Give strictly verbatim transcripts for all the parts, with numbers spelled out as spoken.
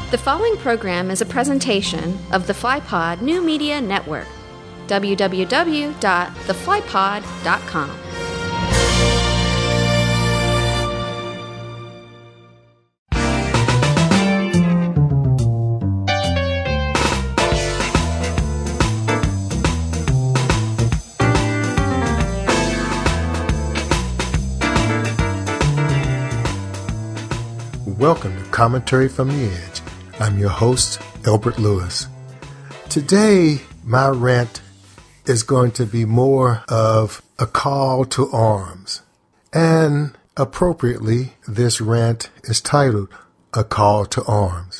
The following program is a presentation of the FlyPod New Media Network. w w w dot the fly pod dot com. Welcome to Commentary from the Edge. I'm your host, Elbert Lewis. Today, my rant is going to be more of a call to arms. And appropriately, this rant is titled, A Call to Arms.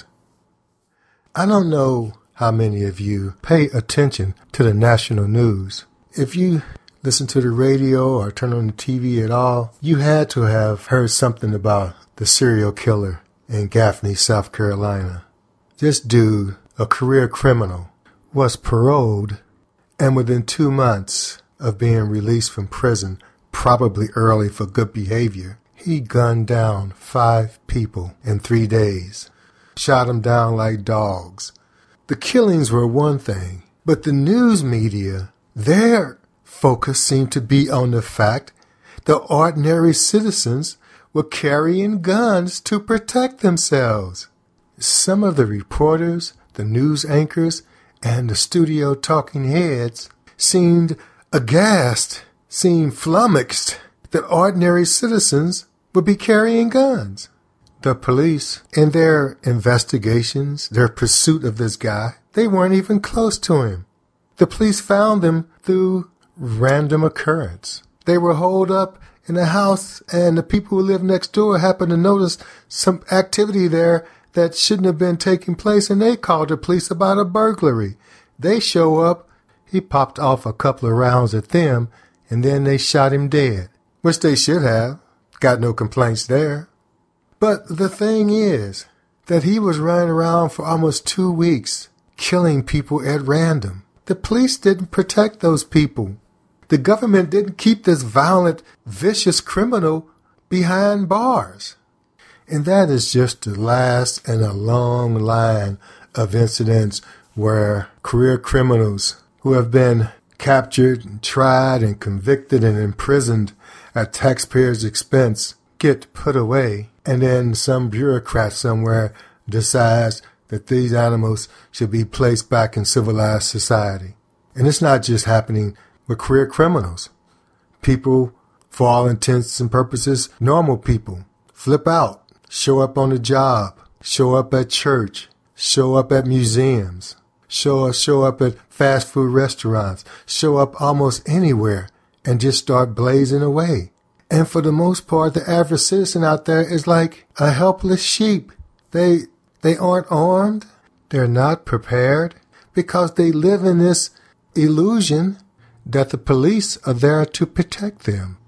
I don't know how many of you pay attention to the national news. If you listen to the radio or turn on the T V at all, you had to have heard something about the serial killer in Gaffney, South Carolina. This dude, a career criminal, was paroled, and within two months of being released from prison, probably early for good behavior, he gunned down five people in three days, shot them down like dogs. The killings were one thing, but the news media, their focus seemed to be on the fact that ordinary citizens were carrying guns to protect themselves. Some of the reporters, the news anchors, and the studio talking heads seemed aghast, seemed flummoxed that ordinary citizens would be carrying guns. The police, in their investigations, their pursuit of this guy, they weren't even close to him. The police found them through random occurrence. They were holed up in a house, and the people who lived next door happened to notice some activity there that shouldn't have been taking place, and they called the police about a burglary. They show up, he popped off a couple of rounds at them, and then they shot him dead, which they should have. Got no complaints there. But the thing is that he was running around for almost two weeks, killing people at random. The police didn't protect those people. The government didn't keep this violent, vicious criminal behind bars. And that is just the last in a long line of incidents where career criminals who have been captured and tried and convicted and imprisoned at taxpayers' expense get put away, and then some bureaucrat somewhere decides that these animals should be placed back in civilized society. And it's not just happening with career criminals. People, for all intents and purposes, normal people, flip out, show up on the job, show up at church, show up at museums, show up, show up at fast food restaurants, show up almost anywhere and just start blazing away. And for the most part, the average citizen out there is like a helpless sheep. They, they aren't armed. They're not prepared because they live in this illusion that the police are there to protect them.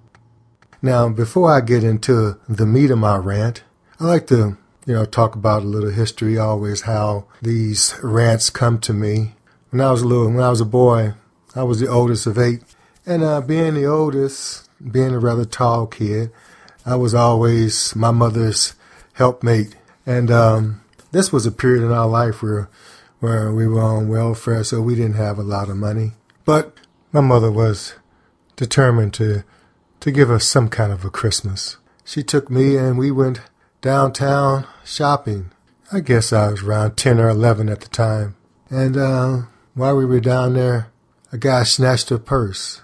Now, before I get into the meat of my rant, I like to, you know, talk about a little history, always how these rants come to me. When I was a little, when I was a boy, I was the oldest of eight. And uh, being the oldest, being a rather tall kid, I was always my mother's helpmate. And um, this was a period in our life where, where we were on welfare, so we didn't have a lot of money. But my mother was determined to, to give us some kind of a Christmas. She took me and we went downtown shopping. I guess I was around ten or eleven at the time. And uh, while we were down there, a guy snatched her purse.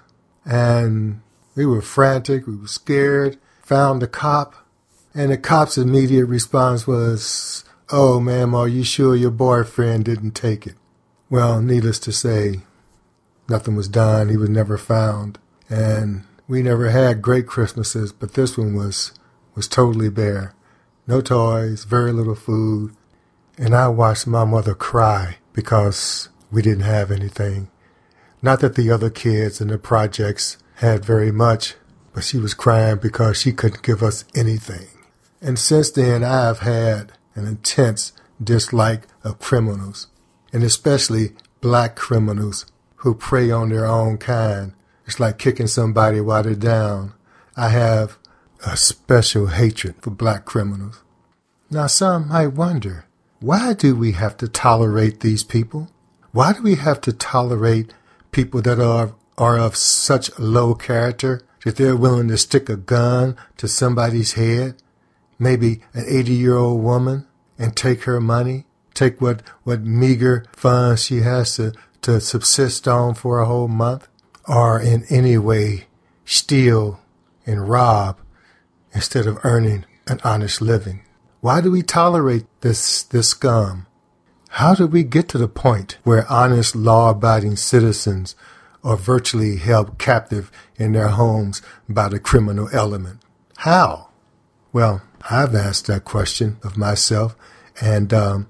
And we were frantic, we were scared, found the cop. And the cop's immediate response was, "Oh, ma'am, are you sure your boyfriend didn't take it?" Well, needless to say, nothing was done. He was never found. And we never had great Christmases, but this one was, was totally bare. No toys, very little food. And I watched my mother cry because we didn't have anything. Not that the other kids in the projects had very much, but she was crying because she couldn't give us anything. And since then, I've had an intense dislike of criminals, and especially black criminals who prey on their own kind. It's like kicking somebody while they're down. I have a special hatred for black criminals. Now some might wonder, Why do we have to tolerate these people? Why do we have to tolerate people that are are of such low character that they're willing to stick a gun to somebody's head, maybe an eighty-year-old woman, and take her money, take what, what meager funds she has to, to subsist on for a whole month, or in any way steal and rob instead of earning an honest living? Why do we tolerate this, this scum? How did we get to the point where honest, law-abiding citizens are virtually held captive in their homes by the criminal element? How? Well, I've asked that question of myself, and um,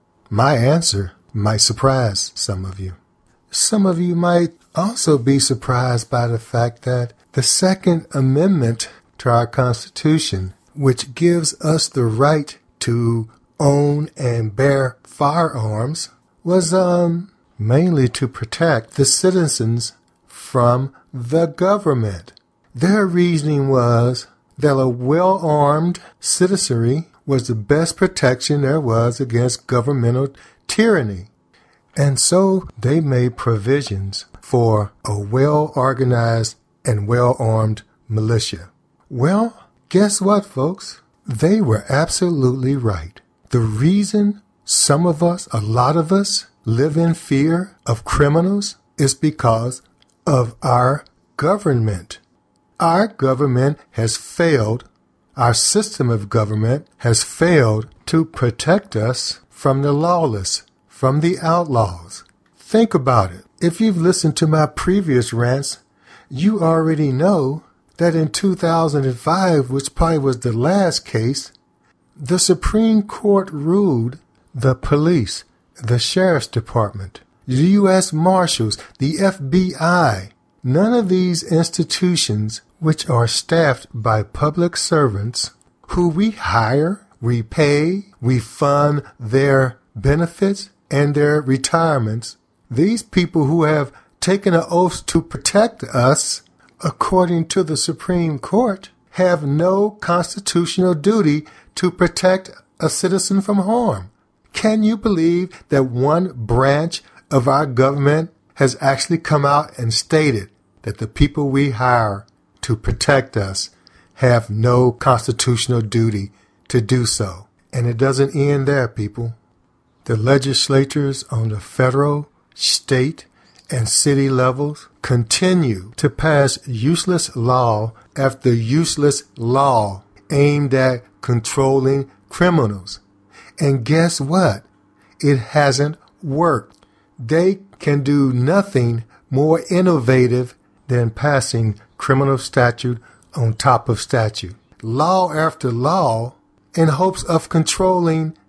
my answer might surprise some of you. Some of you might also be surprised by the fact that the Second Amendment to our Constitution, which gives us the right to own and bear firearms, was um mainly to protect the citizens from the government. Their reasoning was that a well-armed citizenry was the best protection there was against governmental tyranny. And so they made provisions for a well-organized and well-armed militia. Well, guess what, folks? They were absolutely right. The reason some of us, a lot of us, live in fear of criminals is because of our government. Our government has failed, our system of government has failed to protect us from the lawless, from the outlaws. Think about it. If you've listened to my previous rants, you already know that in two thousand five, which probably was the last case, the Supreme Court ruled the police, the Sheriff's Department, the U S Marshals, the F B I, none of these institutions, which are staffed by public servants who we hire, we pay, we fund their benefits and their retirements, these people who have taken an oath to protect us, according to the Supreme Court, have no constitutional duty to protect a citizen from harm. Can you believe that one branch of our government has actually come out and stated that the people we hire to protect us have no constitutional duty to do so? And it doesn't end there, people. The legislatures on the federal, state, and city levels continue to pass useless law after useless law aimed at controlling criminals. And guess what? It hasn't worked. They can do nothing more innovative than passing criminal statute on top of statute, law after law, in hopes of controlling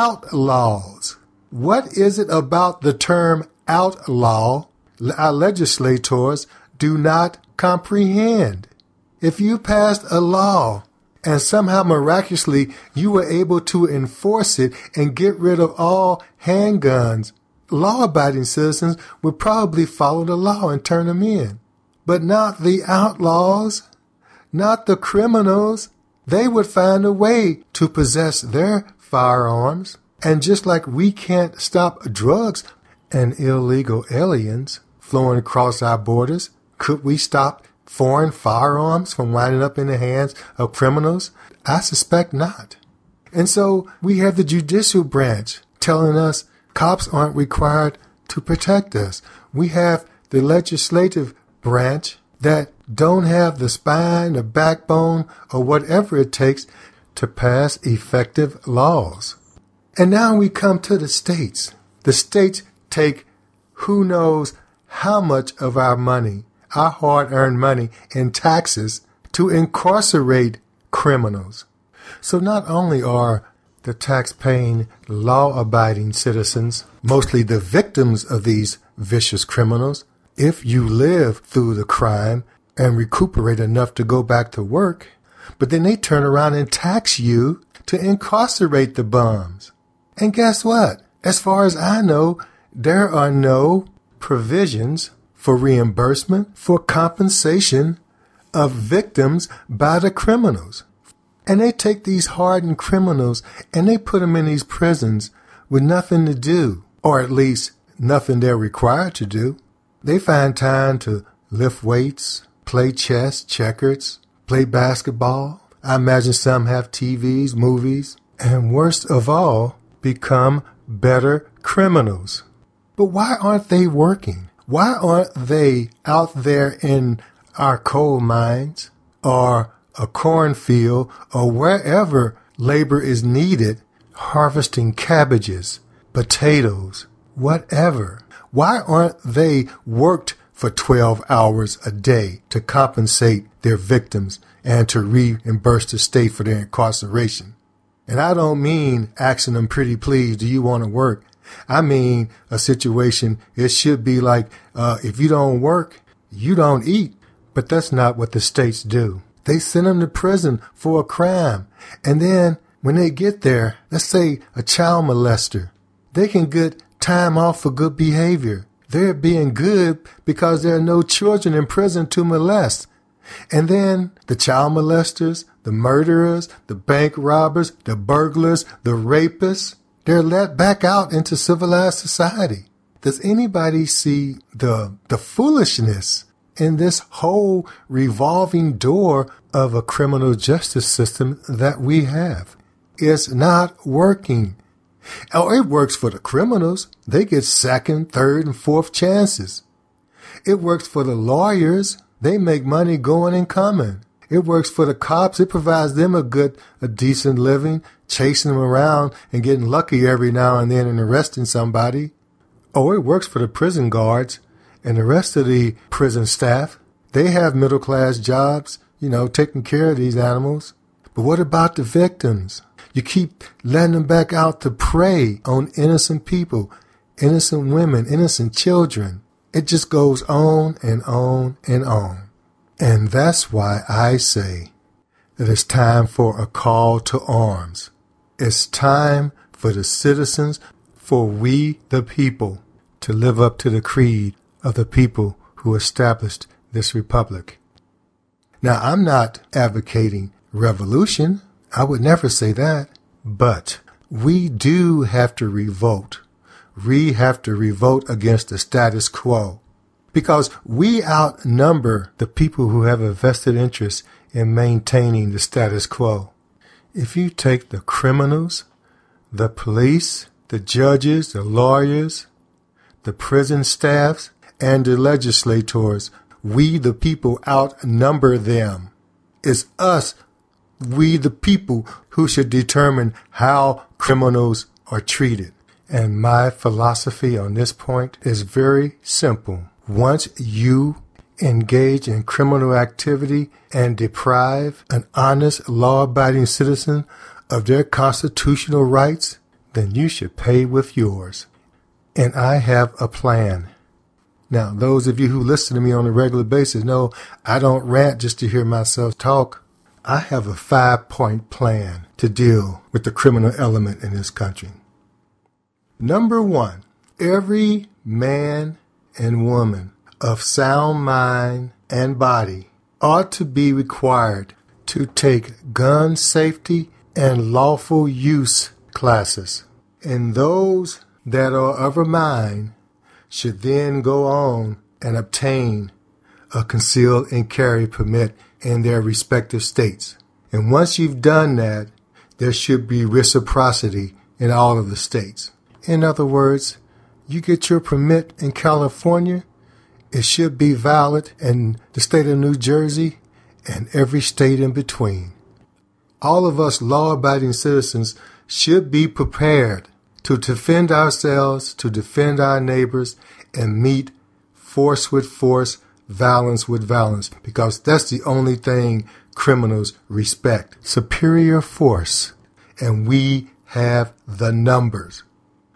outlaws. What is it about the term outlaw our legislators do not comprehend? If you passed a law and somehow miraculously you were able to enforce it and get rid of all handguns, law-abiding citizens would probably follow the law and turn them in. But not the outlaws, not the criminals. They would find a way to possess their firearms. And just like we can't stop drugs and illegal aliens flowing across our borders, could we stop foreign firearms from winding up in the hands of criminals? I suspect not. And so we have the judicial branch telling us cops aren't required to protect us. We have the legislative branch that don't have the spine, the backbone, or whatever it takes to pass effective laws. And now we come to the states. The states take who knows how much of our money, our hard-earned money in taxes, to incarcerate criminals. So not only are the tax-paying, law-abiding citizens mostly the victims of these vicious criminals, if you live through the crime and recuperate enough to go back to work, but then they turn around and tax you to incarcerate the bums. And guess what? As far as I know, there are no provisions for reimbursement, for compensation of victims by the criminals. And they take these hardened criminals and they put them in these prisons with nothing to do, or at least nothing they're required to do. They find time to lift weights, play chess, checkers, play basketball. I imagine some have T Vs, movies, and worst of all, become better criminals. But why aren't they working? Why aren't they out there in our coal mines or a cornfield or wherever labor is needed, harvesting cabbages, potatoes, whatever? Why aren't they worked for twelve hours a day to compensate their victims and to reimburse the state for their incarceration? And I don't mean asking them, pretty please, do you want to work? I mean a situation, it should be like, uh, if you don't work, you don't eat. But that's not what the states do. They send them to prison for a crime. And then when they get there, let's say a child molester, they can get time off for good behavior. They're being good because there are no children in prison to molest. And then the child molesters, the murderers, the bank robbers, the burglars, the rapists, they're let back out into civilized society. Does anybody see the the foolishness in this whole revolving door of a criminal justice system that we have? It's not working. Oh, it works for the criminals. They get second, third, and fourth chances. It works for the lawyers. They make money going and coming. It works for the cops. It provides them a good, a decent living, chasing them around and getting lucky every now and then and arresting somebody. Oh, it works for the prison guards and the rest of the prison staff. They have middle-class jobs, you know, taking care of these animals. But what about the victims? You keep letting them back out to prey on innocent people, innocent women, innocent children. It just goes on and on and on. And that's why I say that it's time for a call to arms. It's time for the citizens, for we the people, to live up to the creed of the people who established this republic. Now, I'm not advocating revolution. I would never say that. But we do have to revolt. We have to revolt against the status quo. Because we outnumber the people who have a vested interest in maintaining the status quo. If you take the criminals, the police, the judges, the lawyers, the prison staffs, and the legislators, we the people outnumber them. It's us, we the people, who should determine how criminals are treated. And my philosophy on this point is very simple. Once you engage in criminal activity and deprive an honest, law-abiding citizen of their constitutional rights, then you should pay with yours. And I have a plan. Now, those of you who listen to me on a regular basis know I don't rant just to hear myself talk. I have a five-point plan to deal with the criminal element in this country. Number one, every man and woman of sound mind and body ought to be required to take gun safety and lawful use classes. And those that are of a mind should then go on and obtain a concealed and carry permit in their respective states. And once you've done that, there should be reciprocity in all of the states. In other words, you get your permit in California, it should be valid in the state of New Jersey and every state in between. All of us law-abiding citizens should be prepared to defend ourselves, to defend our neighbors, and meet force with force, violence with violence, because that's the only thing criminals respect. Superior force. And we have the numbers.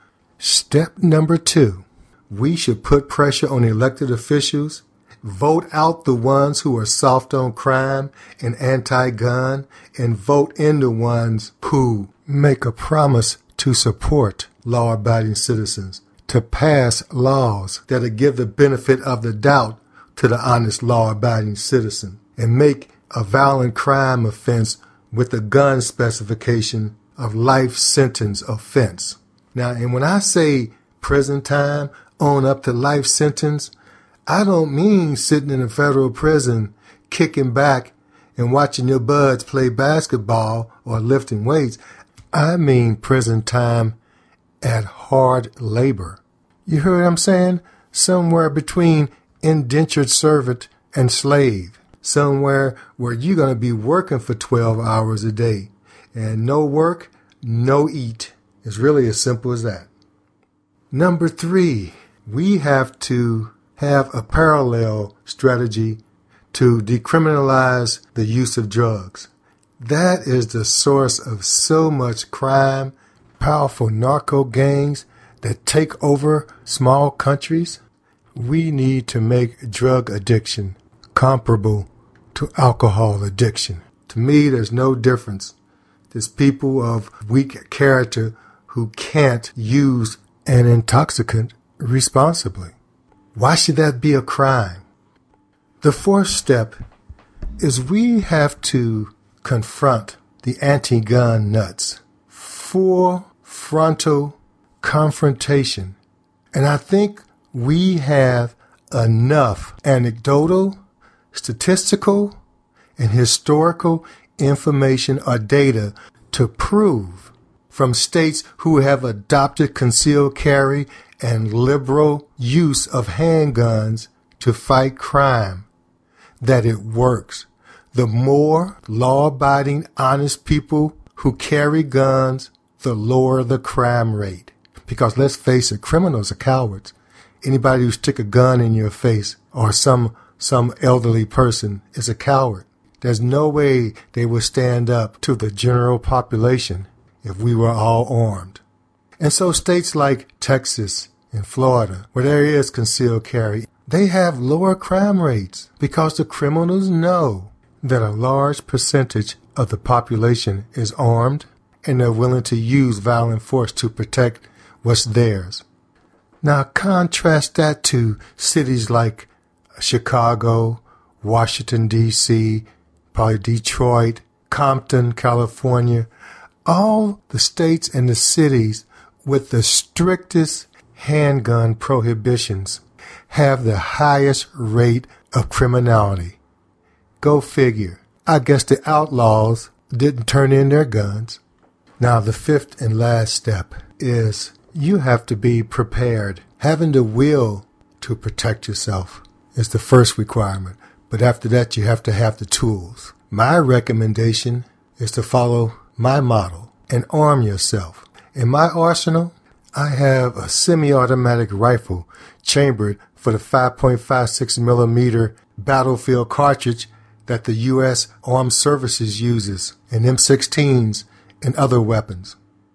Step number two, we should put pressure on elected officials, vote out the ones who are soft on crime and anti-gun, and vote in the ones who make a promise to support law-abiding citizens, to pass laws that give the benefit of the doubt to the honest law-abiding citizen, and make a violent crime offense with a gun specification of life sentence offense. Now, and when I say prison time on up to life sentence, I don't mean sitting in a federal prison, kicking back and watching your buds play basketball or lifting weights. I mean prison time at hard labor. You heard what I'm saying? Somewhere between indentured servant and slave. Somewhere where you're going to be working for twelve hours a day. And no work, no eat. It's really as simple as that. Number three, we have to have a parallel strategy to decriminalize the use of drugs. That is the source of so much crime, powerful narco gangs that take over small countries. We need to make drug addiction comparable to alcohol addiction. To me, there's no difference. There's people of weak character who can't use an intoxicant responsibly. Why should that be a crime? The fourth step is we have to confront the anti-gun nuts. Full frontal confrontation. And I think we have enough anecdotal, statistical, and historical information or data to prove from states who have adopted concealed carry and liberal use of handguns to fight crime that it works. The more law-abiding, honest people who carry guns, the lower the crime rate. Because let's face it, criminals are cowards. Anybody who stick a gun in your face or some some elderly person is a coward. There's no way they would stand up to the general population if we were all armed. And so states like Texas and Florida, where there is concealed carry, they have lower crime rates because the criminals know that a large percentage of the population is armed and they're willing to use violent force to protect what's theirs. Now contrast that to cities like Chicago, Washington, D C, probably Detroit, Compton, California, all the states and the cities with the strictest handgun prohibitions have the highest rate of criminality. Go figure. I guess the outlaws didn't turn in their guns. Now, the fifth and last step is you have to be prepared. Having the will to protect yourself is the first requirement. But after that, you have to have the tools. My recommendation is to follow my model and arm yourself. In my arsenal, I have a semi-automatic rifle chambered for the five point five six millimeter battlefield cartridge that the U S Armed Services uses in M sixteens and other weapons.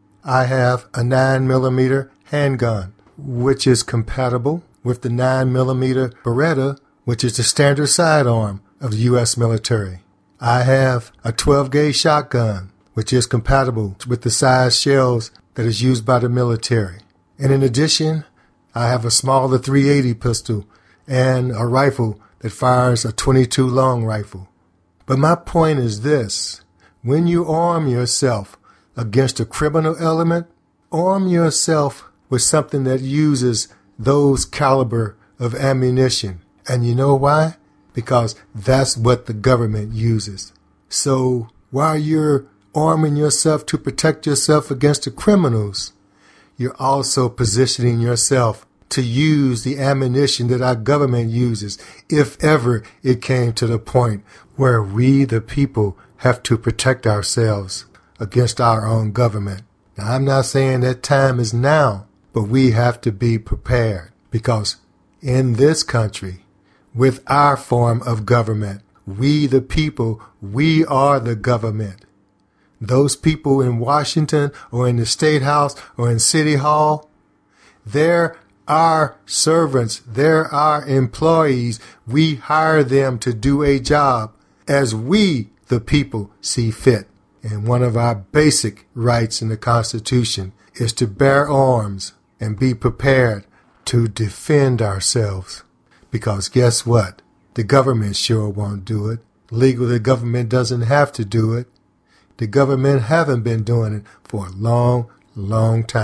I have a nine millimeter handgun, which is compatible with the nine millimeter Beretta, which is the standard sidearm of the U S military. I have a twelve gauge shotgun, which is compatible with the size shells that is used by the military. And in addition, I have a smaller three eighty pistol and a rifle that fires a twenty-two long rifle. But my point is this: when you arm yourself against a criminal element, arm yourself with something that uses those caliber of ammunition. And you know why? Because that's what the government uses. So while you're arming yourself to protect yourself against the criminals, you're also positioning yourself to use the ammunition that our government uses, if ever it came to the point where we, the people, have to protect ourselves against our own government. Now, I'm not saying that time is now, but we have to be prepared, because in this country, with our form of government, we, the people, we are the government. Those people in Washington or in the State House or in City Hall, they're our servants. They're our employees. We hire them to do a job as we, the people, see fit. And one of our basic rights in the Constitution is to bear arms and be prepared to defend ourselves. Because guess what? The government sure won't do it. Legally, the government doesn't have to do it. The government haven't been doing it for a long, long time.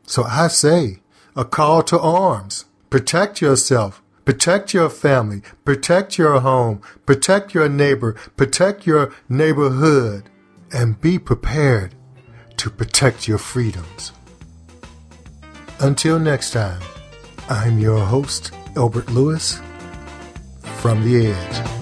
So I say, a call to arms. Protect yourself. Protect your family. Protect your home. Protect your neighbor. Protect your neighborhood. And be prepared to protect your freedoms. Until next time, I'm your host, Elbert Lewis, from The Edge.